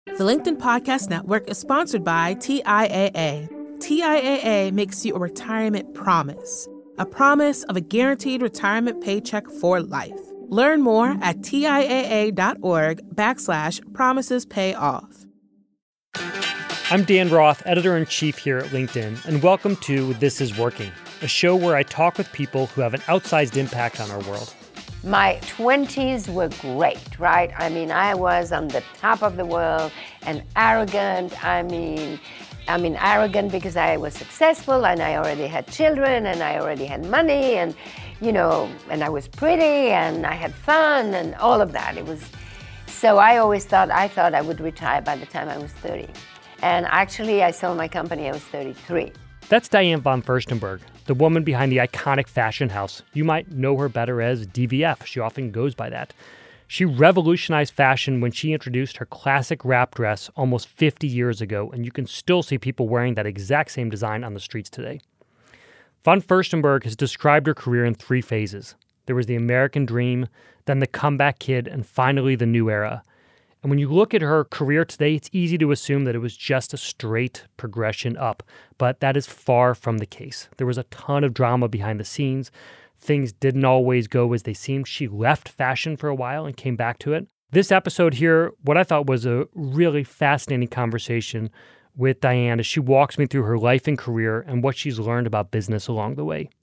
The LinkedIn Podcast Network is sponsored by TIAA. TIAA makes you a retirement promise, a promise of a guaranteed retirement paycheck for life. Learn more at TIAA.org/promises pay off. I'm Dan Roth, editor-in-chief here at LinkedIn, and welcome to This Is Working, a show where I talk with people who have an outsized impact on our world. My 20s were great, right? I mean, I was on the top of the world and arrogant. I mean, arrogant because I was successful and I already had children and I already had money and, and I was pretty and I had fun and all of that. So I always thought I would retire by the time I was 30. And actually, I sold my company, I was 33. That's Diane von Furstenberg, the woman behind the iconic fashion house. You might know her better as DVF. She often goes by that. She revolutionized fashion when she introduced her classic wrap dress almost 50 years ago, and you can still see people wearing that exact same design on the streets today. Von Furstenberg has described her career in 3 phases. There was the American dream, then the comeback kid, and finally the new era. And when you look at her career today, it's easy to assume that it was just a straight progression up, but that is far from the case. There was a ton of drama behind the scenes. Things didn't always go as they seemed. She left fashion for a while and came back to it. This episode here, what I thought was a really fascinating conversation with Diane as she walks me through her life and career and what she's learned about business along the way.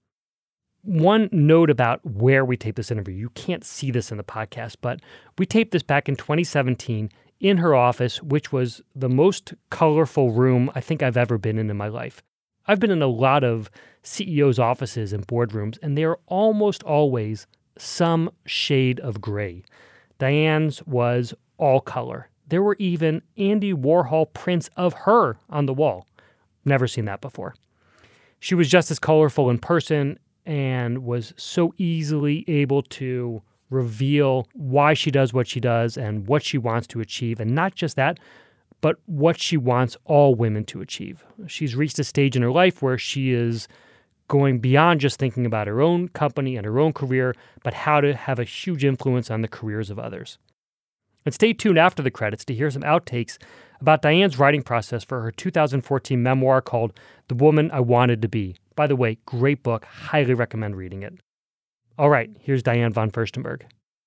One note about where we taped this interview. You can't see this in the podcast, but we taped this back in 2017 in her office, which was the most colorful room I think I've ever been in my life. I've been in a lot of CEOs' offices and boardrooms, and they're almost always some shade of gray. Diane's was all color. There were even Andy Warhol prints of her on the wall. Never seen that before. She was just as colorful in person and was so easily able to reveal why she does what she does and what she wants to achieve. And not just that, but what she wants all women to achieve. She's reached a stage in her life where she is going beyond just thinking about her own company and her own career, but how to have a huge influence on the careers of others. And stay tuned after the credits to hear some outtakes about Diane's writing process for her 2014 memoir called The Woman I Wanted to Be. By the way, great book. Highly recommend reading it. All right, here's Diane von Furstenberg.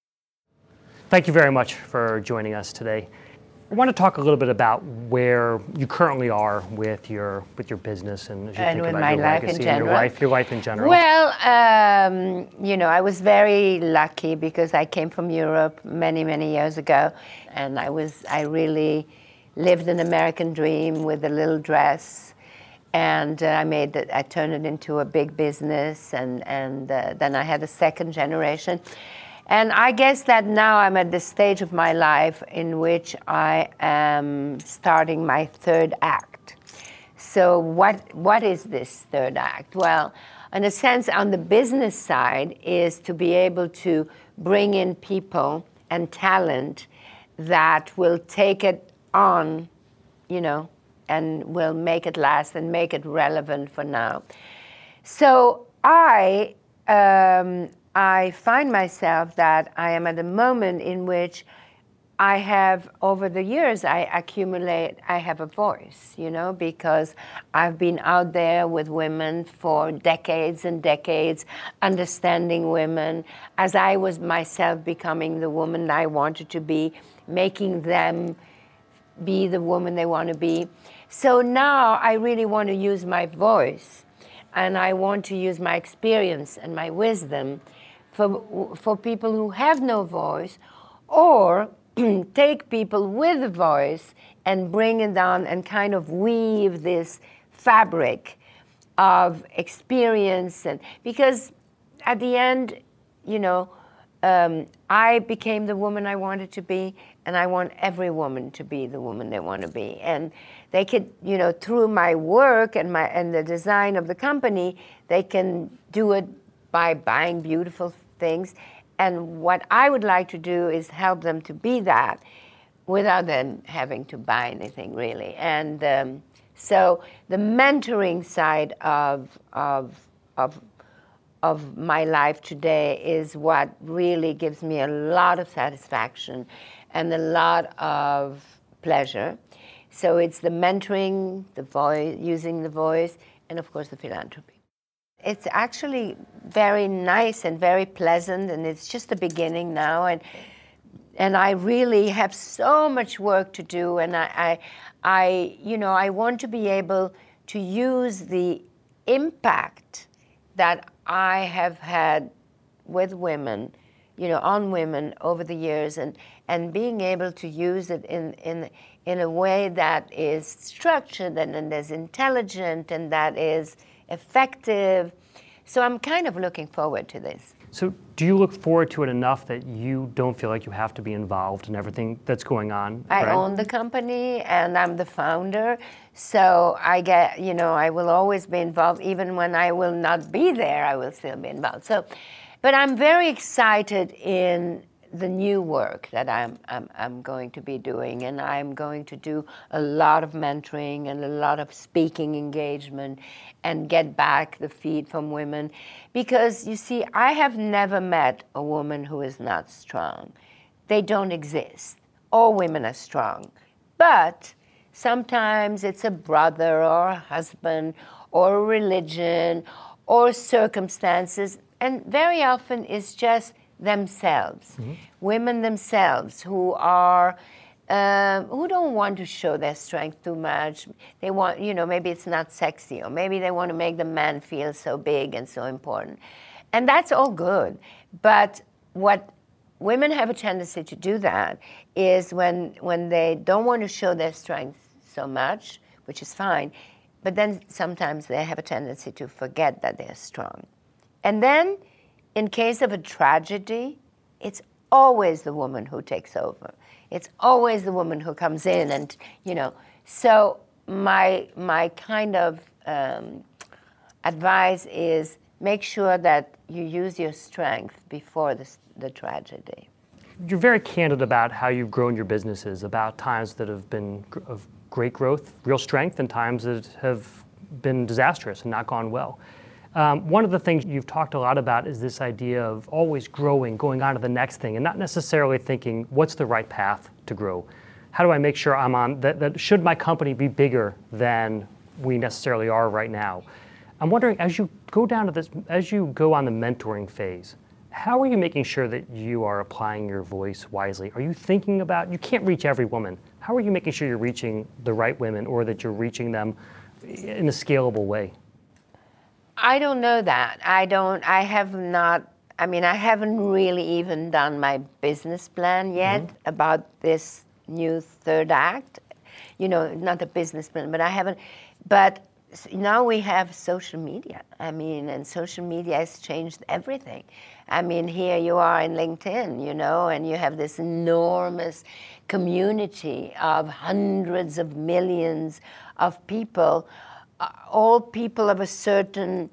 Thank you very much for joining us today. I want to talk a little bit about where you currently are with your business and as you think with about my your life legacy in and general. your life in general. Well, I was very lucky because I came from Europe many, many years ago, and I really lived an American dream with a little dress. And I turned it into a big business, and then I had a second generation. And I guess that now I'm at this stage of my life in which I am starting my third act. So what is this third act? Well, in a sense, on the business side is to be able to bring in people and talent that will take it on, and will make it last and make it relevant for now. So I find myself that I am at a moment in which I have, over the years, I have a voice, because I've been out there with women for decades and decades, understanding women, as I was myself becoming the woman I wanted to be, making them be the woman they want to be. So now I really want to use my voice, and I want to use my experience and my wisdom for people who have no voice, or take people with a voice and bring it down and kind of weave this fabric of experience. And because at the end, I became the woman I wanted to be, and I want every woman to be the woman they want to be. And they could, through my work and the design of the company, they can do it by buying beautiful things. And what I would like to do is help them to be that without them having to buy anything, really. And so the mentoring side of my life today is what really gives me a lot of satisfaction and a lot of pleasure. So it's the mentoring, the voice, using the voice, and of course the philanthropy. It's actually very nice and very pleasant, and it's just the beginning now. And I really have so much work to do, and I want to be able to use the impact that I have had with women, on women over the years, and being able to use it in a way that is structured and is intelligent and that is effective. So I'm kind of looking forward to this. So do you look forward to it enough that you don't feel like you have to be involved in everything that's going on? I own the company and I'm the founder. So I will always be involved. Even when I will not be there, I will still be involved. But I'm very excited in the new work that I'm going to be doing, and I'm going to do a lot of mentoring and a lot of speaking engagement and get back the feed from women. Because you see, I have never met a woman who is not strong. They don't exist. All women are strong. But sometimes it's a brother or a husband or a religion or circumstances, and very often it's just themselves, women themselves who don't want to show their strength too much. They want, maybe it's not sexy, or maybe they want to make the man feel so big and so important. And that's all good. But what women have a tendency to do that is when they don't want to show their strength so much, which is fine, but then sometimes they have a tendency to forget that they're strong. And then, in case of a tragedy, it's always the woman who takes over. It's always the woman who comes in and, So my kind of advice is make sure that you use your strength before the tragedy. You're very candid about how you've grown your businesses, about times that have been of great growth, real strength, and times that have been disastrous and not gone well. One of the things you've talked a lot about is this idea of always growing, going on to the next thing, and not necessarily thinking, what's the right path to grow? How do I make sure I'm on, that should my company be bigger than we necessarily are right now? I'm wondering, as you go as you go on the mentoring phase, how are you making sure that you are applying your voice wisely? Are you thinking about, you can't reach every woman. How are you making sure you're reaching the right women, or that you're reaching them in a scalable way? I don't know that. I haven't really even done my business plan yet about this new third act. Not a business plan, but I haven't. But now we have social media. And social media has changed everything. Here you are in LinkedIn, and you have this enormous community of hundreds of millions of people, all people of a certain,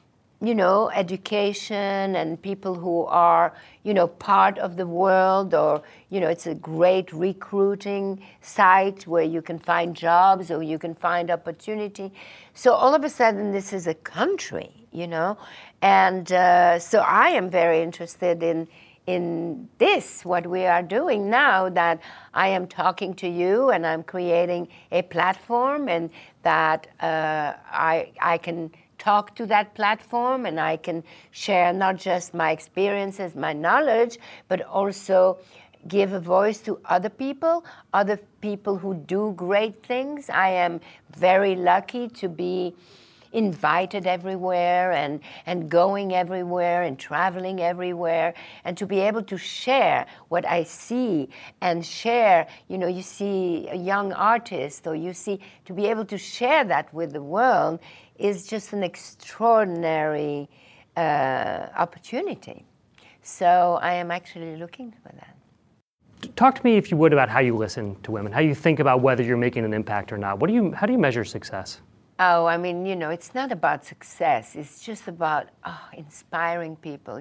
education, and people who are, part of the world, or, it's a great recruiting site where you can find jobs or you can find opportunity. So all of a sudden, this is a country, and so I am very interested in this, what we are doing now, that I am talking to you and I'm creating a platform, and that I can talk to that platform, and I can share not just my experiences, my knowledge, but also give a voice to other people who do great things. I am very lucky to be invited everywhere and going everywhere and traveling everywhere, and to be able to share what I see and share, you see a young artist, or to be able to share that with the world is just an extraordinary opportunity. So I am actually looking for that. Talk to me, if you would, about how you listen to women, how you think about whether you're making an impact or not. How do you measure success? Oh, it's not about success. It's just about inspiring people.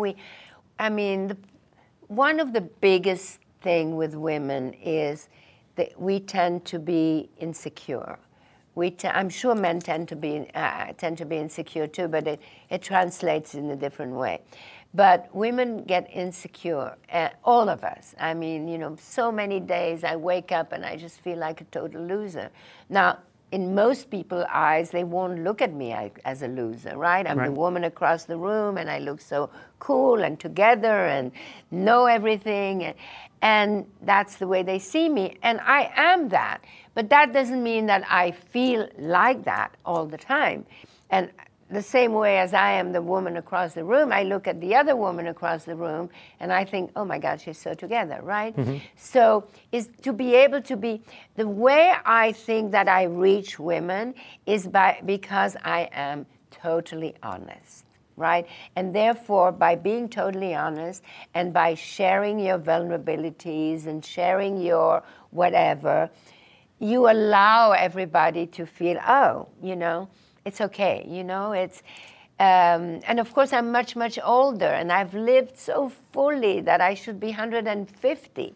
One of the biggest thing with women is that we tend to be insecure. I'm sure men tend to be insecure too, but it translates in a different way. But women get insecure, all of us. I mean, so many days I wake up and I just feel like a total loser. Now, in most people's eyes, they won't look at me as a loser, right? I'm the woman across the room, and I look so cool and together and know everything. And that's the way they see me. And I am that. But that doesn't mean that I feel like that all the time. And the same way as I am the woman across the room, I look at the other woman across the room and I think, oh my God, she's so together, right? Mm-hmm. So is to be able to be, the way I think that I reach women is because I am totally honest, right? And therefore, by being totally honest and by sharing your vulnerabilities and sharing your whatever, you allow everybody to feel, it's okay, it's, and of course I'm much, much older and I've lived so fully that I should be 150,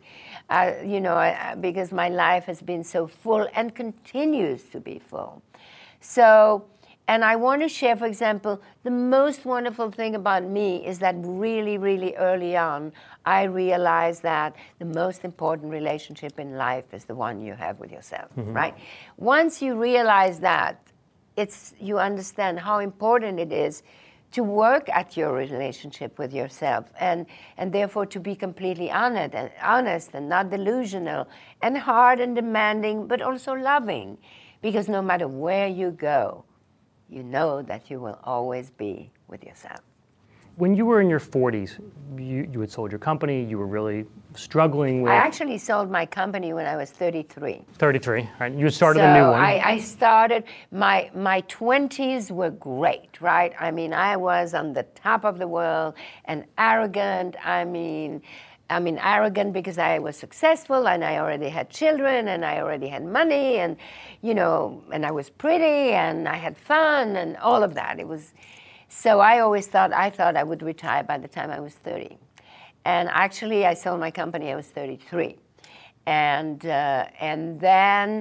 because my life has been so full and continues to be full. So, and I want to share, for example, the most wonderful thing about me is that really, really early on, I realized that the most important relationship in life is the one you have with yourself, right? Once you realize that, you understand how important it is to work at your relationship with yourself and therefore to be completely honest and not delusional and hard and demanding, but also loving. Because no matter where you go, you know that you will always be with yourself. When you were in your 40s, you had sold your company, you were really struggling with... I actually sold my company when I was 33. 33, right? You started a new one. I started, my 20s were great, right? I mean, I was on the top of the world and arrogant. I mean, arrogant because I was successful and I already had children and I already had money and, and I was pretty and I had fun and all of that. So I always thought I would retire by the time I was 30. And actually, I sold my company, I was 33. And then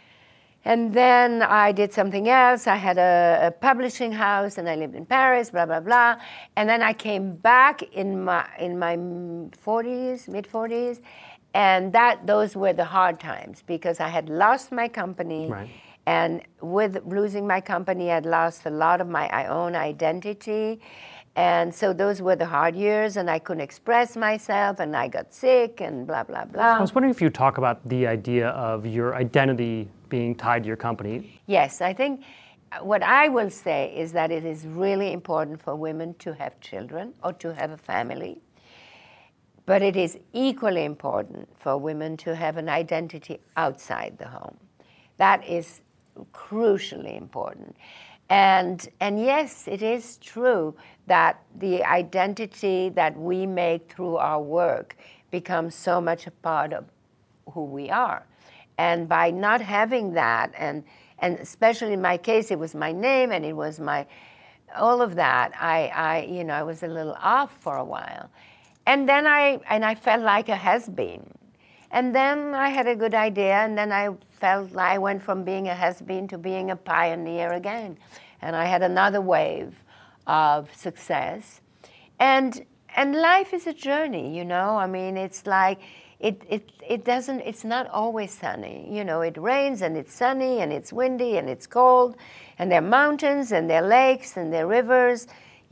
I did something else. I had a publishing house and I lived in Paris, blah, blah, blah. And then I came back in my 40s, mid-40s. And those were the hard times because I had lost my company. Right. And with losing my company, I'd lost a lot of my own identity. And so those were the hard years, and I couldn't express myself, and I got sick, and blah, blah, blah. I was wondering if you talk about the idea of your identity being tied to your company. Yes, I think what I will say is that it is really important for women to have children or to have a family. But it is equally important for women to have an identity outside the home. That is crucially important. And yes, it is true that the identity that we make through our work becomes so much a part of who we are. And by not having that, and especially in my case, it was my name and it was all of that, I was a little off for a while. And then I felt like a has-been. And then I had a good idea, and then I felt like I went from being a has-been to being a pioneer again. And I had another wave of success. And life is a journey, I mean, it's like, it's not always sunny. It rains, and it's sunny, and it's windy, and it's cold, and there are mountains, and there are lakes, and there are rivers.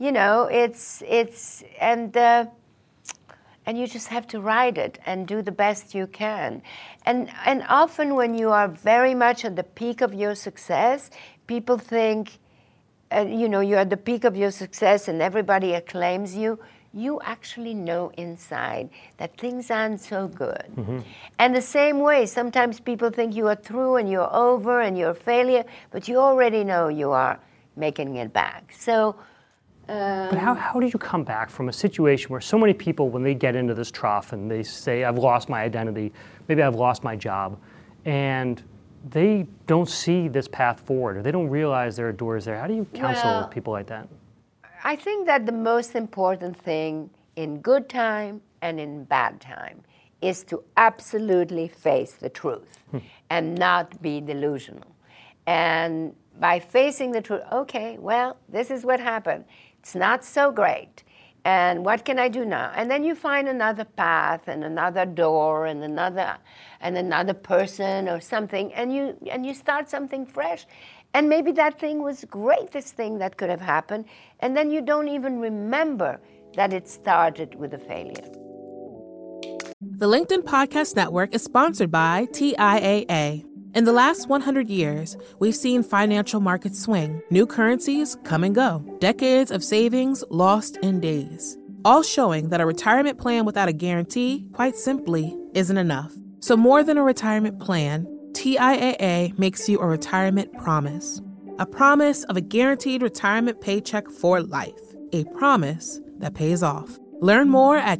And you just have to ride it and do the best you can. And often when you are very much at the peak of your success, people think, you're at the peak of your success and everybody acclaims you. You actually know inside that things aren't so good. Mm-hmm. And the same way, sometimes people think you are through and you're over and you're a failure, but you already know you are making it back. So. But how did you come back from a situation where so many people, when they get into this trough and they say, I've lost my identity, maybe I've lost my job, and they don't see this path forward, or they don't realize there are doors there? How do you counsel people like that? I think that the most important thing in good time and in bad time is to absolutely face the truth and not be delusional. And by facing the truth, okay, well, this is what happened. It's not so great. And what can I do now? And then you find another path and another door and another person or something, and you start something fresh. And maybe that thing was the greatest thing that could have happened, and then you don't even remember that it started with a failure. The LinkedIn Podcast Network is sponsored by TIAA. In the last 100 years, we've seen financial markets swing, new currencies come and go, decades of savings lost in days, all showing that a retirement plan without a guarantee, quite simply, isn't enough. So more than a retirement plan, TIAA makes you a retirement promise. A promise of a guaranteed retirement paycheck for life. A promise that pays off. Learn more at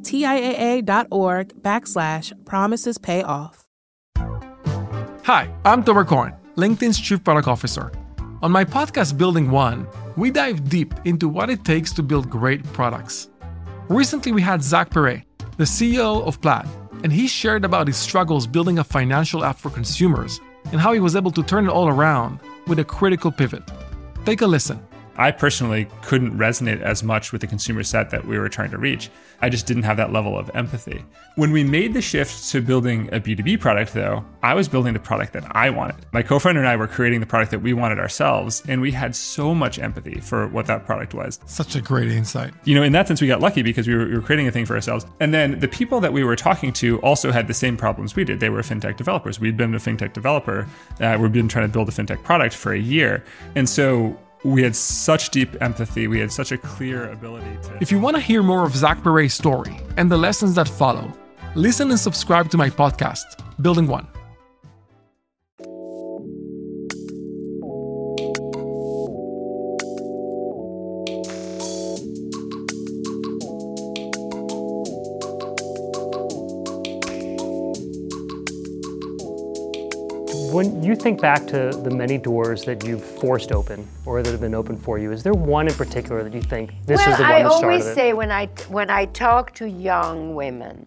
TIAA.org/promisespayoff. Hi, I'm Tomer Cohen, LinkedIn's Chief Product Officer. On my podcast, Building One, we dive deep into what it takes to build great products. Recently, we had Zach Perret, the CEO of Plaid, and he shared about his struggles building a financial app for consumers and how he was able to turn it all around with a critical pivot. Take a listen. I personally couldn't resonate as much with the consumer set that we were trying to reach. I just didn't have that level of empathy. When we made the shift to building a B2B product, though, I was building the product that I wanted. My co-founder and I were creating the product that we wanted ourselves, and we had so much empathy for what that product was. Such a great insight. In that sense, we got lucky because we were creating a thing for ourselves. And then the people that we were talking to also had the same problems we did. They were fintech developers. We'd been a fintech developer. We'd been trying to build a fintech product for a year. And so we had such deep empathy. We had such a clear ability to... If you want to hear more of Zach Perret's story and the lessons that follow, listen and subscribe to my podcast, Building One. When you think back to the many doors that you've forced open or that have been open for you, is there one in particular that you think this is the one that started it? Well, I always say when I talk to young women,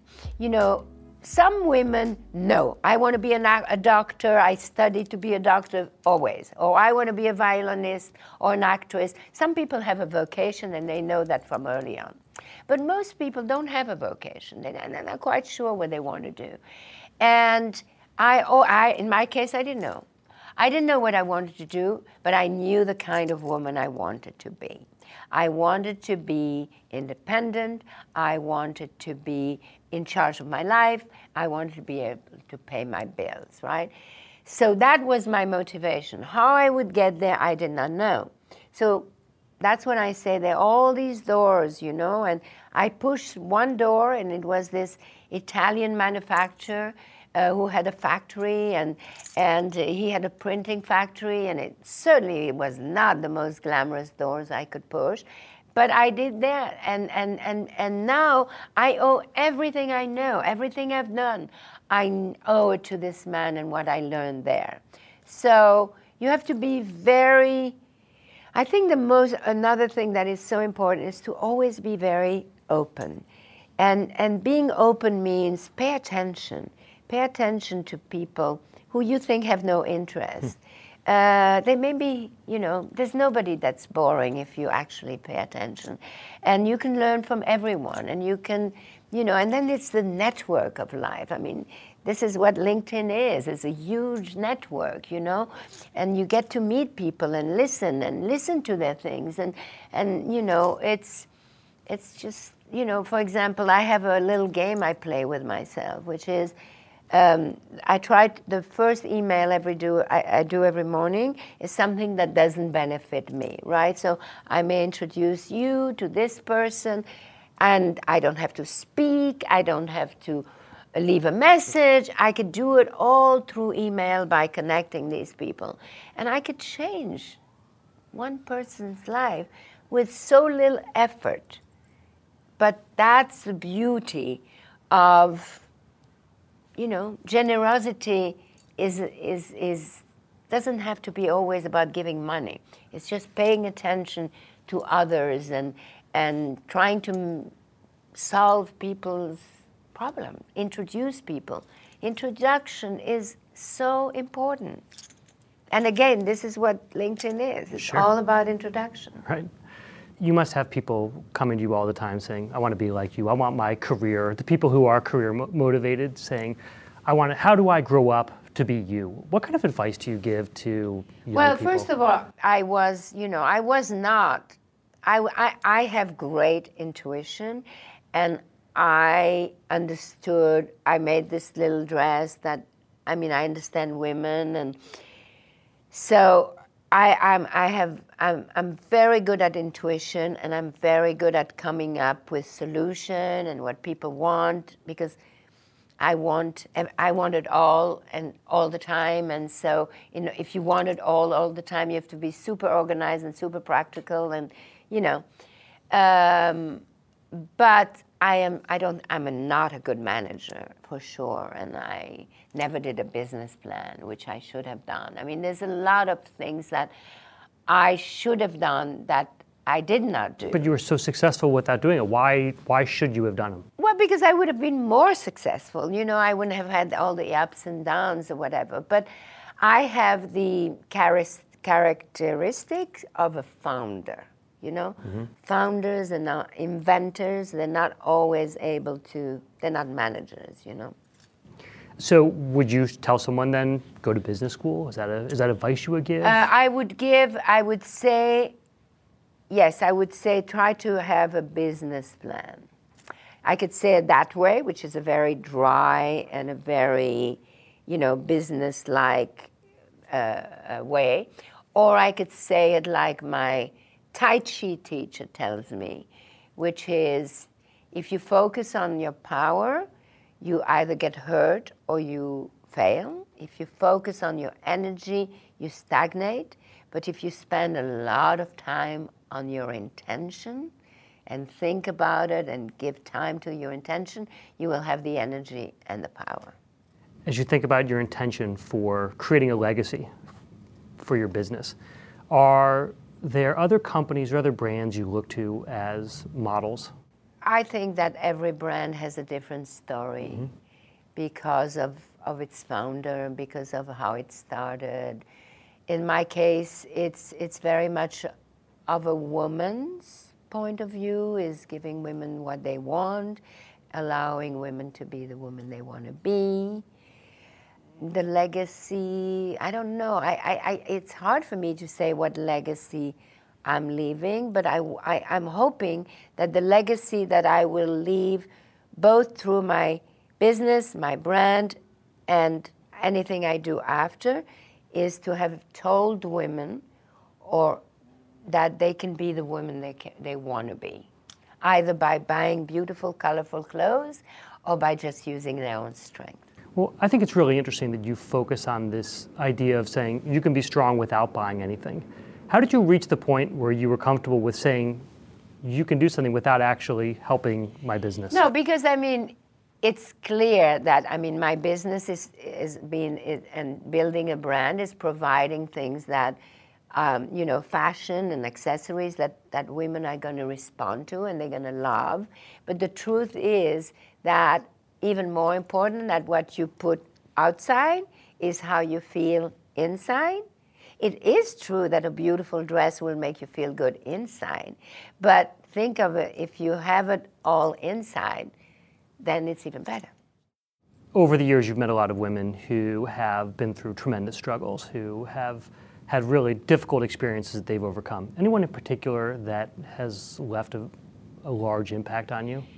some women know, I want to be a doctor, I studied to be a doctor always, or I want to be a violinist or an actress. Some people have a vocation and they know that from early on. But most people don't have a vocation. They're not quite sure what they want to do. And in my case, I didn't know. I didn't know what I wanted to do, but I knew the kind of woman I wanted to be. I wanted to be independent. I wanted to be in charge of my life. I wanted to be able to pay my bills, right? So that was my motivation. How I would get there, I did not know. So that's when I say there are all these doors, and I pushed one door, and it was this Italian manufacturer who had a factory, and he had a printing factory, and it certainly was not the most glamorous doors I could push, but I did that, and now I owe everything I know, everything I've done, I owe it to this man and what I learned there. So you have to be very, I think another thing that is so important is to always be very open, and being open means pay attention. Pay attention to people who you think have no interest. They may be, there's nobody that's boring if you actually pay attention. And you can learn from everyone. And you can, and then it's the network of life. I mean, this is what LinkedIn is. It's a huge network, and you get to meet people and listen to their things. And it's just, for example, I have a little game I play with myself, which is, I tried the first email I do every morning is something that doesn't benefit me, right? So I may introduce you to this person, and I don't have to speak, I don't have to leave a message. I could do it all through email by connecting these people. And I could change one person's life with so little effort. But that's the beauty of generosity doesn't have to be always about giving money. It's just paying attention to others and trying to solve people's problems, introduce people. Introduction is so important. And again, this is what LinkedIn is. It's all about introduction. Right. You must have people coming to you all the time saying, I want to be like you. I want my career. The people who are career motivated saying, how do I grow up to be you? What kind of advice do you give to young people? Well, first of all, I have great intuition, and I understood, I made this little dress I understand women, and so I'm very good at intuition, and I'm very good at coming up with solution and what people want, because I want it all and all the time. And so, if you want it all the time, you have to be super organized and super practical, and but I'm not a good manager, for sure, and I never did a business plan, which I should have done. I mean, there's a lot of things that I should have done that I did not do. But you were so successful without doing it. Why should you have done them? Well, because I would have been more successful. I wouldn't have had all the ups and downs or whatever. But I have the characteristics of a founder. Mm-hmm. Founders are not inventors. They're not always able to. They're not managers. So, would you tell someone then go to business school? Is that advice you would give? I would say, yes. I would say try to have a business plan. I could say it that way, which is a very dry and a very, business-like way, or I could say it like my Tai Chi teacher tells me, which is, if you focus on your power, you either get hurt or you fail. If you focus on your energy, you stagnate. But if you spend a lot of time on your intention and think about it and give time to your intention, you will have the energy and the power. As you think about your intention for creating a legacy for your business, are there other companies or other brands you look to as models? I think that every brand has a different story, mm-hmm. because of its founder and because of how it started. In my case, it's very much of a woman's point of view, is giving women what they want, allowing women to be the woman they want to be. The legacy, I don't know. It's hard for me to say what legacy I'm leaving, but I'm hoping that the legacy that I will leave, both through my business, my brand, and anything I do after, is to have told women or that they can be the women they want to be, either by buying beautiful, colorful clothes or by just using their own strength. Well, I think it's really interesting that you focus on this idea of saying you can be strong without buying anything. How did you reach the point where you were comfortable with saying you can do something without actually helping my business? No, because it's clear that my business is and building a brand is providing things that fashion and accessories that women are going to respond to and they're going to love. But the truth is that even more important than what you put outside is how you feel inside. It is true that a beautiful dress will make you feel good inside, but think of it, if you have it all inside, then it's even better. Over the years, you've met a lot of women who have been through tremendous struggles, who have had really difficult experiences that they've overcome. Anyone in particular that has left a large impact on you?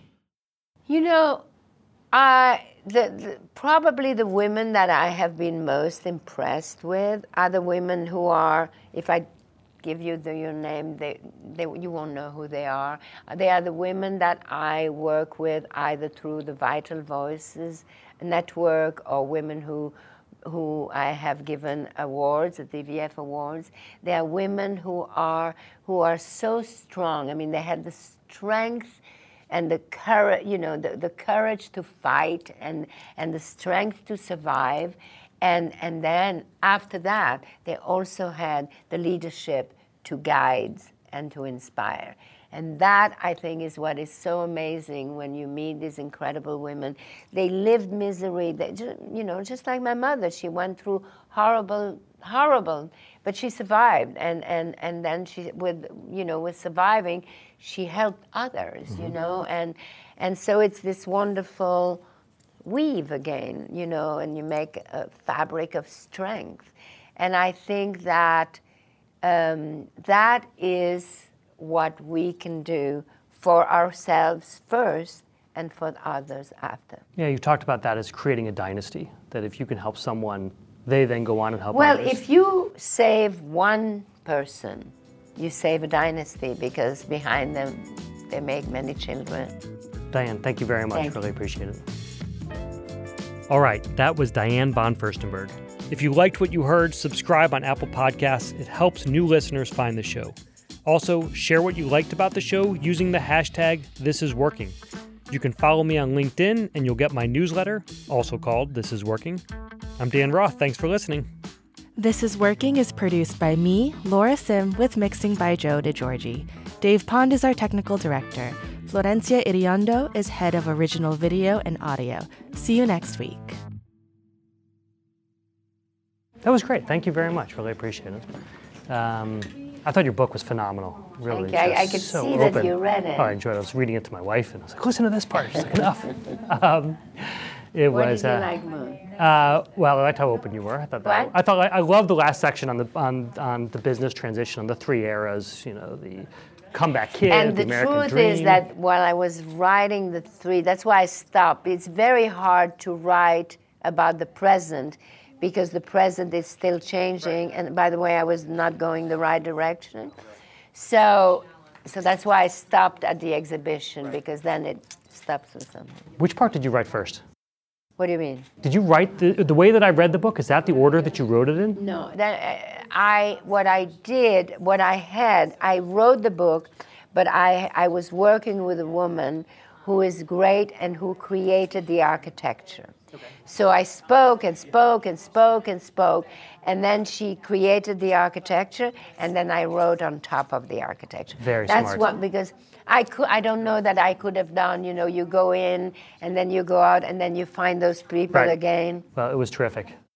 Probably the women that I have been most impressed with are the women who are, if I give you your name, you won't know who they are. They are the women that I work with either through the Vital Voices network or women who I have given awards, the DVF awards. They are women who are so strong. They had the strength and the courage, the courage to fight and the strength to survive. And then after that, they also had the leadership to guide and to inspire. And that, I think, is what is so amazing when you meet these incredible women. They lived misery. They just like my mother. She went through horrible horrible. But she survived, and then she, with surviving, she helped others, and so it's this wonderful weave again, and you make a fabric of strength. And I think that that is what we can do for ourselves first and for others after. Yeah, you talked about that as creating a dynasty, that if you can help someone, they then go on and help others. Well, if you save one person, you save a dynasty, because behind them, they make many children. Diane, thank you very much. Really appreciate it. All right, that was Diane von Furstenberg. If you liked what you heard, subscribe on Apple Podcasts. It helps new listeners find the show. Also, share what you liked about the show using the hashtag #ThisIsWorking. You can follow me on LinkedIn, and you'll get my newsletter, also called This Is Working. I'm Dan Roth. Thanks for listening. This Is Working is produced by me, Laura Sim, with mixing by Joe DeGiorgi. Dave Pond is our technical director. Florencia Iriondo is head of original video and audio. See you next week. That was great. Thank you very much. Really appreciate it. I thought your book was phenomenal. Really, I could so see open. that you read it. Oh, I enjoyed it. I was reading it to my wife, and I was like, listen to this part. She's like, enough. What did you like most? Well, I liked how open you were. I loved the last section on the business transition, on the three eras, the comeback kid, and the American dream. And the truth is that while I was writing the three, that's why I stopped. It's very hard to write about the present, because the present is still changing. And by the way, I was not going the right direction. So that's why I stopped at the exhibition, because then it stops with something. Which part did you write first? What do you mean? Did you write the way that I read the book? Is that the order that you wrote it in? No. I wrote the book, but I was working with a woman who is great and who created the architecture. Okay. So I spoke and spoke and spoke and spoke, and then she created the architecture, and then I wrote on top of the architecture. Very smart. That's because I don't know that I could have done, you go in, and then you go out, and then you find those people again. Well, it was terrific.